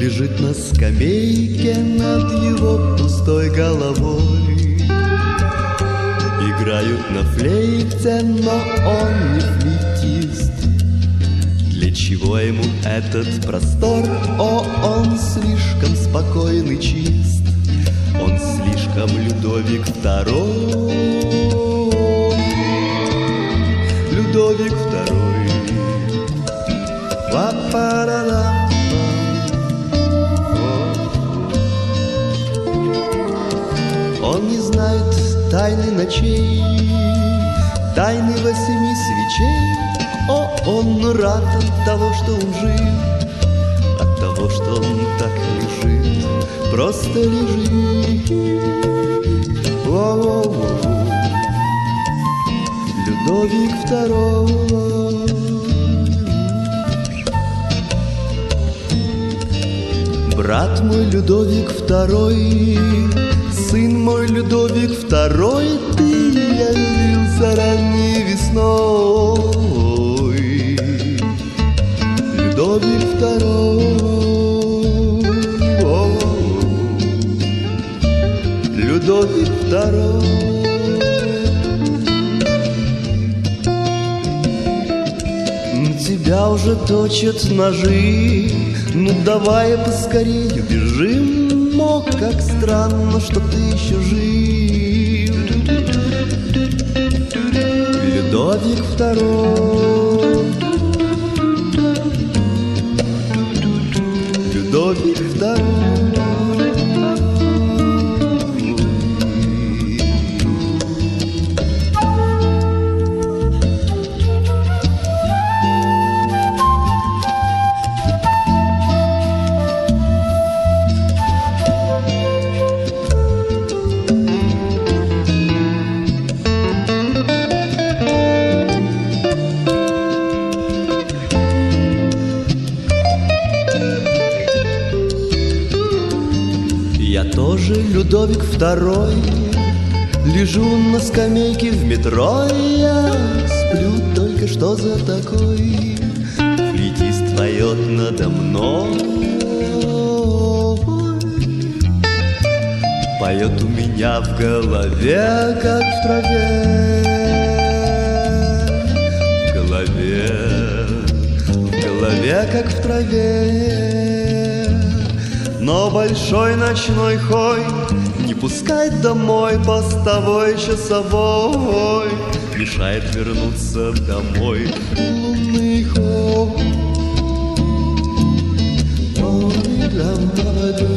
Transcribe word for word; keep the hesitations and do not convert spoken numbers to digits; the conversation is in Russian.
лежит на скамейке над его пустой головой. Играют на флейте, но он не флейтист. Для чего ему этот простор? О, он слишком спокойный, чист. Он слишком Людовик второй. Людовик второй. Ла-па-ла-ла. Он не знает тайны ночей, тайны восьми свечей. О, он рад от того, что он жив, от того, что он так лежит, просто лежит. О-о-о. Людовик второй. Брат мой Людовик второй, сын мой Людовик второй, ты явился ранней весной. Людовик второй, о-о-о. Людовик второй. Тебя уже точат ножи, ну давай поскорее бежим. Но как странно, что ты еще жив. Людовик второй. Людовик второй. Я тоже Людовик второй, лежу на скамейке в метро. Я сплю, только что за такой флейтист поет надо мной. Поет у меня в голове, как в траве. В голове, в голове, как в траве. Но большой ночной хой не пускать домой постовой часовой, мешает вернуться домой. Лунный хой.